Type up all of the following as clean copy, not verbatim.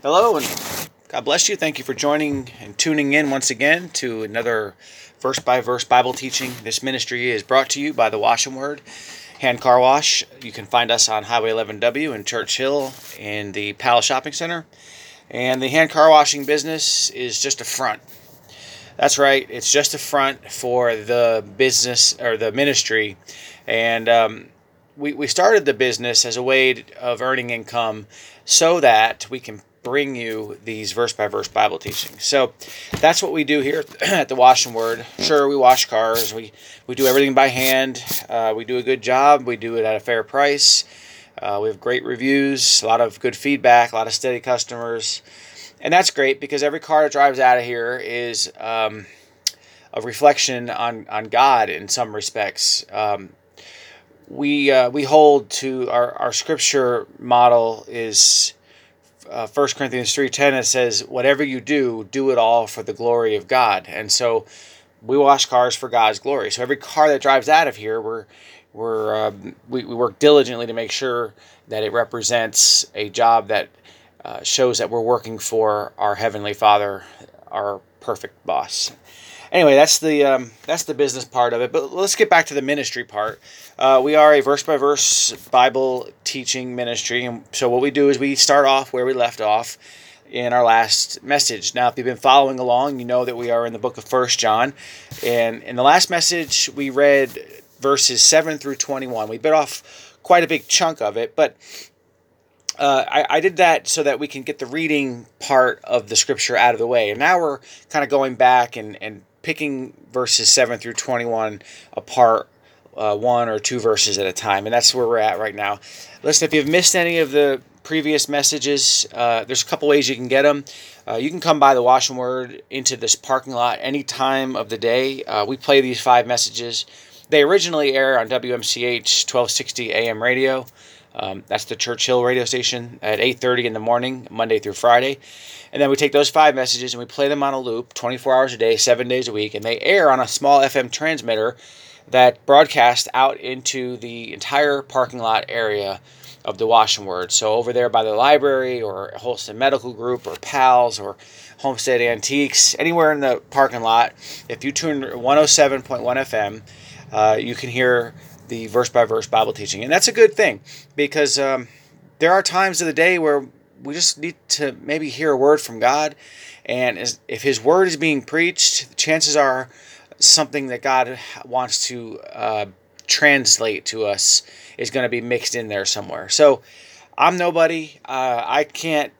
Hello, and God bless you. Thank you for joining and tuning in once again to another verse-by-verse Bible teaching. This ministry is brought to you by the Wash and Word Hand Car Wash. You can find us on Highway 11W in Church Hill in the Palace Shopping Center. And the hand car washing business is just a front. That's right, it's just a front for the business or the ministry. And we started the business as a way of earning income so that we can bring you these verse-by-verse Bible teachings. So that's what we do here at the Wash and Word. Sure, we wash cars. We do everything by hand. We do a good job. We do it at a fair price. We have great reviews, a lot of good feedback, a lot of steady customers. And that's great because every car that drives out of here is a reflection on God in some respects. We hold to our scripture model is 1 Corinthians 3:10. It says, whatever you do, do it all for the glory of God. And so we wash cars for God's glory. So every car that drives out of here, we work diligently to make sure that it represents a job that shows that we're working for our Heavenly Father, our perfect boss. Anyway, that's the business part of it. But let's get back to the ministry part. We are a verse-by-verse Bible teaching ministry. And so what we do is we start off where we left off in our last message. Now, if you've been following along, you know that we are in the book of 1 John. And in the last message, we read verses 7 through 21. We bit off quite a big chunk of it, but I did that so that we can get the reading part of the scripture out of the way. And now we're kind of going back and picking verses 7 through 21 apart, one or two verses at a time. And that's where we're at right now. Listen, if you've missed any of the previous messages, there's a couple ways you can get them. You can come by the Wash and Word into this parking lot any time of the day. We play these 5 messages. They originally air on WMCH 1260 AM radio. That's the Church Hill radio station at 8:30 in the morning, Monday through Friday. And then we take those 5 messages and we play them on a loop 24 hours a day, 7 days a week. And they air on a small FM transmitter that broadcasts out into the entire parking lot area of the Wash and Word. So over there by the library or Holston Medical Group or PALS or Homestead Antiques, anywhere in the parking lot, if you tune 107.1 FM, you can hear the verse-by-verse Bible teaching. And that's a good thing because there are times of the day where we just need to maybe hear a word from God. And if His word is being preached, the chances are something that God wants to translate to us is going to be mixed in there somewhere. So I'm nobody. I can't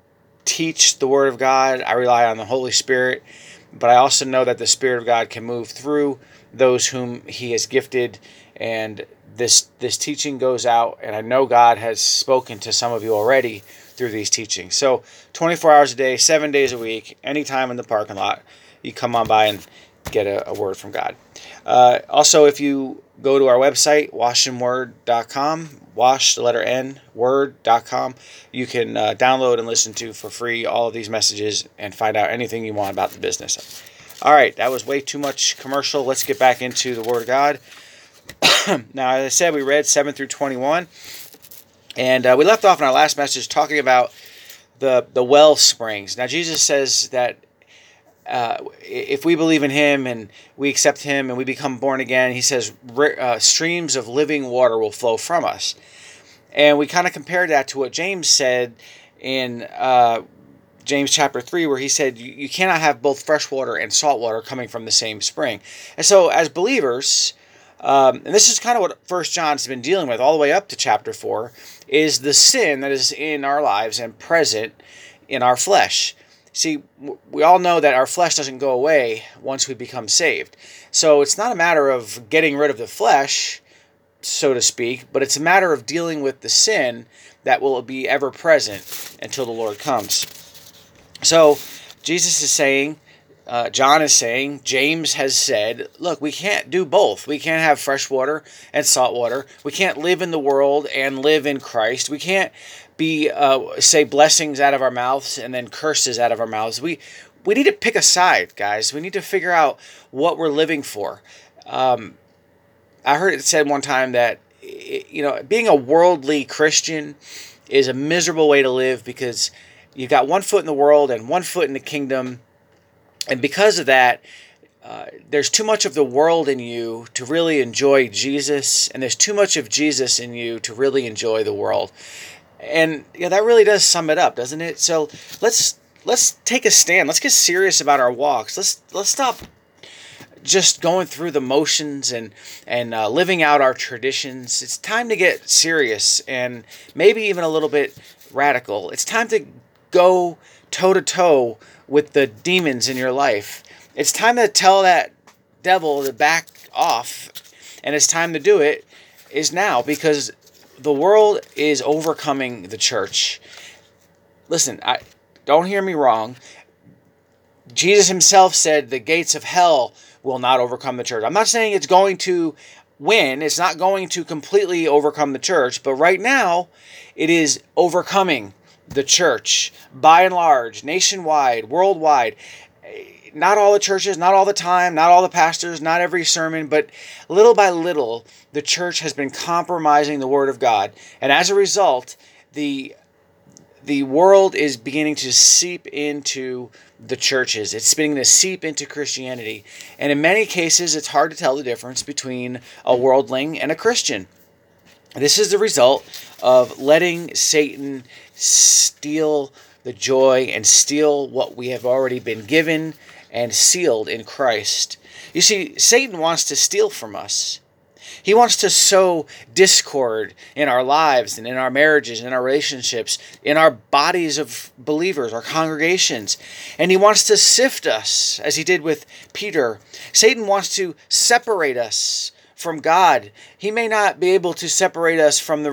teach the Word of God. I rely on the Holy Spirit. But I also know that the Spirit of God can move through those whom He has gifted. And this teaching goes out, and I know God has spoken to some of you already through these teachings. So 24 hours a day, 7 days a week, anytime in the parking lot, you come on by and get a word from God. Also, if you go to our website, washandword.com, wash, the letter N, word.com, you can download and listen to for free all of these messages and find out anything you want about the business. All right, that was way too much commercial. Let's get back into the Word of God. Now, as I said, we read 7 through 21, and we left off in our last message talking about the well springs. Now, Jesus says that if we believe in Him and we accept Him and we become born again, He says streams of living water will flow from us. And we kind of compared that to what James said in James chapter 3, where he said you cannot have both fresh water and salt water coming from the same spring. And so as believers, and this is kind of what 1 John's been dealing with all the way up to chapter 4, is the sin that is in our lives and present in our flesh. See, we all know that our flesh doesn't go away once we become saved. So it's not a matter of getting rid of the flesh, so to speak, but it's a matter of dealing with the sin that will be ever present until the Lord comes. So Jesus is saying, John is saying, James has said, look, we can't do both. We can't have fresh water and salt water. We can't live in the world and live in Christ. We can't say blessings out of our mouths and then curses out of our mouths. We need to pick a side, guys. We need to figure out what we're living for. I heard it said one time that, being a worldly Christian is a miserable way to live because You've got one foot in the world and one foot in the kingdom. And because of that, there's too much of the world in you to really enjoy Jesus, and there's too much of Jesus in you to really enjoy the world. And that really does sum it up, doesn't it? So let's take a stand. Let's get serious about our walks. Let's stop just going through the motions and living out our traditions. It's time to get serious and maybe even a little bit radical. It's time to go toe to toe with the demons in your life. It's time to tell that devil to back off, and it's time to do it is now, because the world is overcoming the church. Listen, don't hear me wrong. Jesus himself said the gates of hell will not overcome the church. I'm not saying it's going to win. It's not going to completely overcome the church, but right now it is overcoming the church by and large, nationwide, worldwide. Not all the churches, not all the time, not all the pastors, not every sermon, but little by little, the church has been compromising the Word of God. And as a result, the world is beginning to seep into the churches. It's beginning to seep into Christianity. And in many cases, it's hard to tell the difference between a worldling and a Christian. This is the result of letting Satan steal the joy and steal what we have already been given and sealed in Christ. You see, Satan wants to steal from us. He wants to sow discord in our lives and in our marriages, in our relationships, in our bodies of believers, our congregations. And he wants to sift us, as he did with Peter. Satan wants to separate us from God. He may not be able to separate us from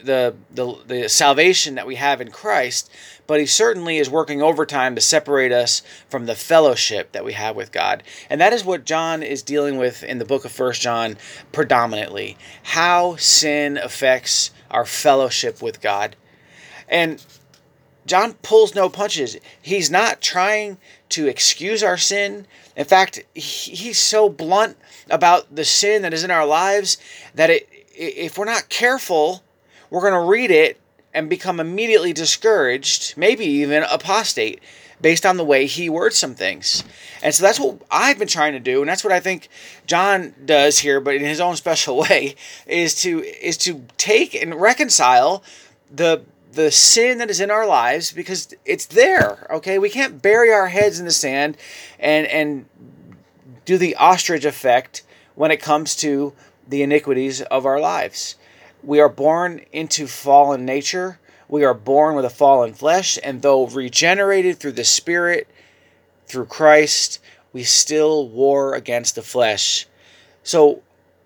the salvation that we have in Christ, but he certainly is working overtime to separate us from the fellowship that we have with God. And that is what John is dealing with in the book of 1 John predominantly. How sin affects our fellowship with God. And John pulls no punches. He's not trying to excuse our sin. In fact, he's so blunt about the sin that is in our lives that if we're not careful, we're going to read it and become immediately discouraged, maybe even apostate, based on the way he words some things. And so that's what I've been trying to do, and that's what I think John does here, but in his own special way, is to take and reconcile the sin that is in our lives, because it's there, okay? We can't bury our heads in the sand and do the ostrich effect when it comes to the iniquities of our lives. We are born into fallen nature. We are born with a fallen flesh, and though regenerated through the Spirit, through Christ, we still war against the flesh. So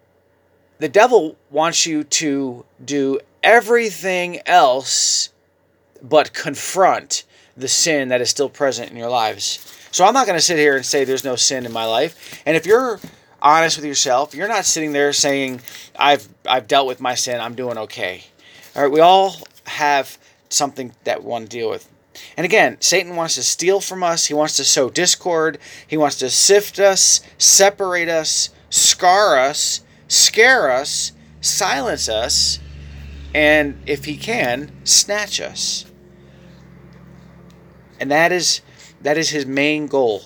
the devil wants you to do everything else but confront the sin that is still present in your lives. So I'm not going to sit here and say there's no sin in my life. And if you're honest with yourself, you're not sitting there saying, I've dealt with my sin, I'm doing okay. All right, we all have something that we want to deal with. And again, Satan wants to steal from us. He wants to sow discord. He wants to sift us, separate us, scar us, scare us, silence us, and if he can, snatch us. And that is his main goal.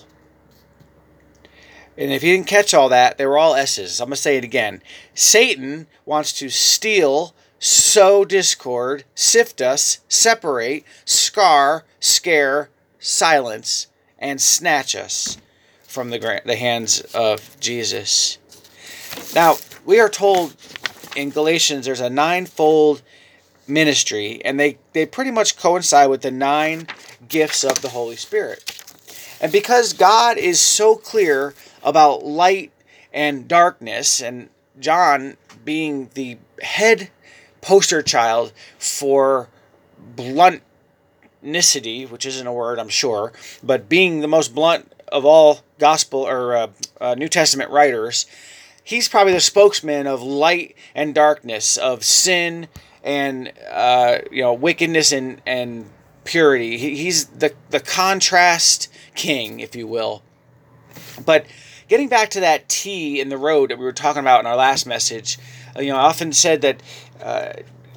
And if you didn't catch all that, they were all S's. I'm going to say it again. Satan wants to steal, sow discord, sift us, separate, scar, scare, silence, and snatch us from the hands of Jesus. Now, we are told in Galatians there's a ninefold ministry, and they pretty much coincide with the 9 gifts of the Holy Spirit. And because God is so clear about light and darkness, and John being the head poster child for bluntnicity, which isn't a word, I'm sure, but being the most blunt of all gospel or New Testament writers, he's probably the spokesman of light and darkness, of sin and wickedness and purity. He's the contrast king, if you will. But getting back to that T in the road that we were talking about in our last message, I often said that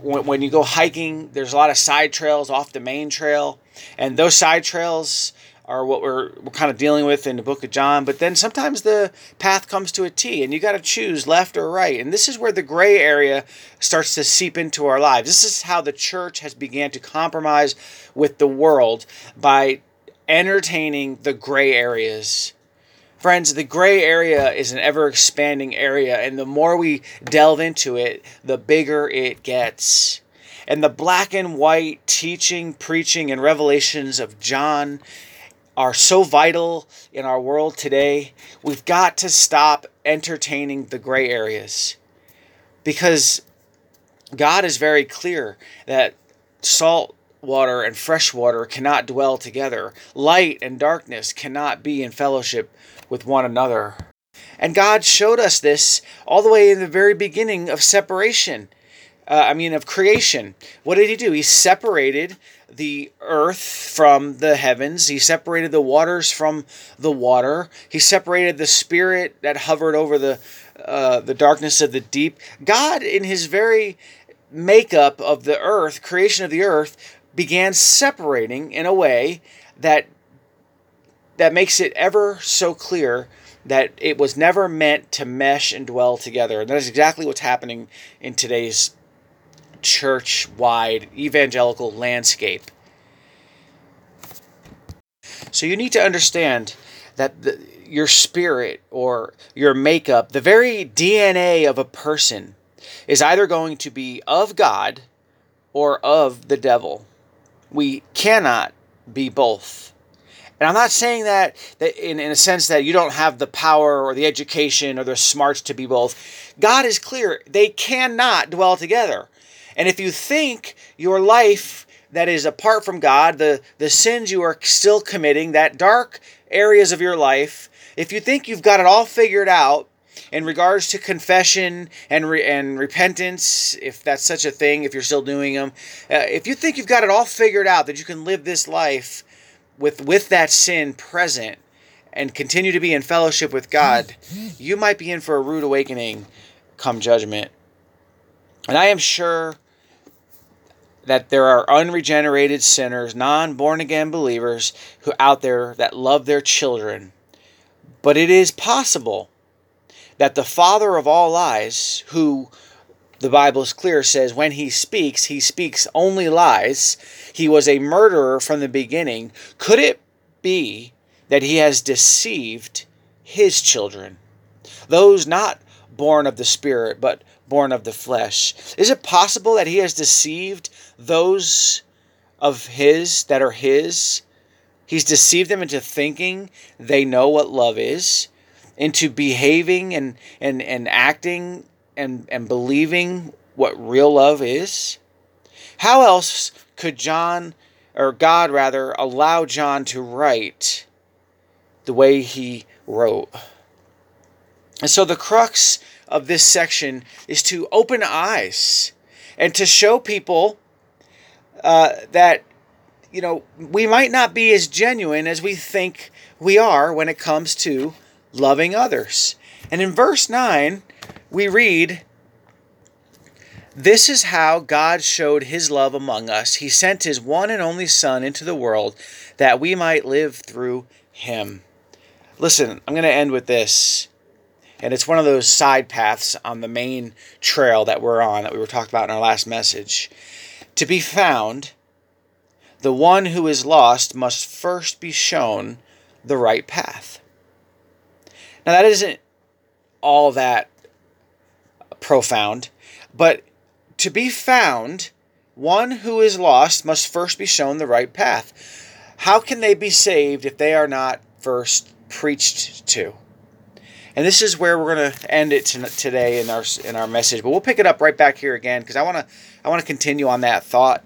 when you go hiking, there's a lot of side trails off the main trail, and those side trails are what we're kind of dealing with in the book of John. But then sometimes the path comes to a T, and you got to choose left or right. And this is where the gray area starts to seep into our lives. This is how the church has began to compromise with the world, by entertaining the gray areas. Friends, the gray area is an ever-expanding area, and the more we delve into it, the bigger it gets. And the black and white teaching, preaching, and revelations of John are so vital in our world today. We've got to stop entertaining the gray areas, because God is very clear that salt water and fresh water cannot dwell together. Light and darkness cannot be in fellowship with one another. And God showed us this all the way in the very beginning of separation. Of creation. What did he do? He separated the earth from the heavens. He separated the waters from the water. He separated the spirit that hovered over the darkness of the deep. God, in his very makeup of the earth, creation of the earth, began separating in a way that makes it ever so clear that it was never meant to mesh and dwell together. And that is exactly what's happening in today's church-wide evangelical landscape. So you need to understand that your spirit or your makeup, the very DNA of a person, is either going to be of God or of the devil. We cannot be both. And I'm not saying that in a sense that you don't have the power or the education or the smarts to be both. God is clear. They cannot dwell together. And if you think your life that is apart from God, the sins you are still committing, that dark areas of your life, if you think you've got it all figured out in regards to confession and repentance, if that's such a thing, if you're still doing them, if you think you've got it all figured out, that you can live this life with that sin present and continue to be in fellowship with God, you might be in for a rude awakening come judgment. And I am sure that there are unregenerated sinners, non-born-again believers who out there that love their children. But it is possible that the father of all lies, who the Bible is clear says when he speaks only lies, he was a murderer from the beginning. Could it be that he has deceived his children, those not born of the Spirit, but born of the flesh? Is it possible that he has deceived those of his that are his? He's deceived them into thinking they know what love is, into behaving and acting and believing what real love is. How else could God allow John to write the way he wrote? And so the crux of this section is to open eyes and to show people that, we might not be as genuine as we think we are when it comes to loving others. And in verse 9, we read, "This is how God showed his love among us. He sent his one and only Son into the world that we might live through him." Listen, I'm going to end with this. And it's one of those side paths on the main trail that we're on, that we were talking about in our last message. To be found, the one who is lost must first be shown the right path. Now, that isn't all that profound, but to be found, one who is lost must first be shown the right path. How can they be saved if they are not first preached to? And this is where we're going to end it today in our message. But we'll pick it up right back here again, because I want to continue on that thought.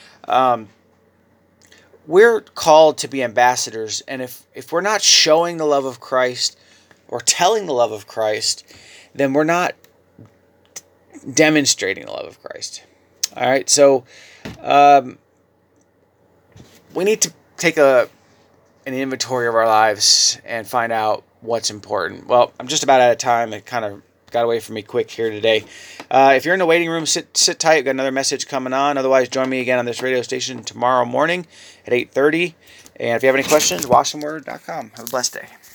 We're called to be ambassadors, and if we're not showing the love of Christ or telling the love of Christ, then we're not demonstrating the love of Christ. All right, so we need to take an inventory of our lives and find out what's important. Well, I'm just about out of time. It kind of got away from me quick here today. If you're in the waiting room, sit tight. We've got another message coming on. Otherwise, join me again on this radio station tomorrow morning at 8:30. And if you have any questions, washingword.com. Have a blessed day.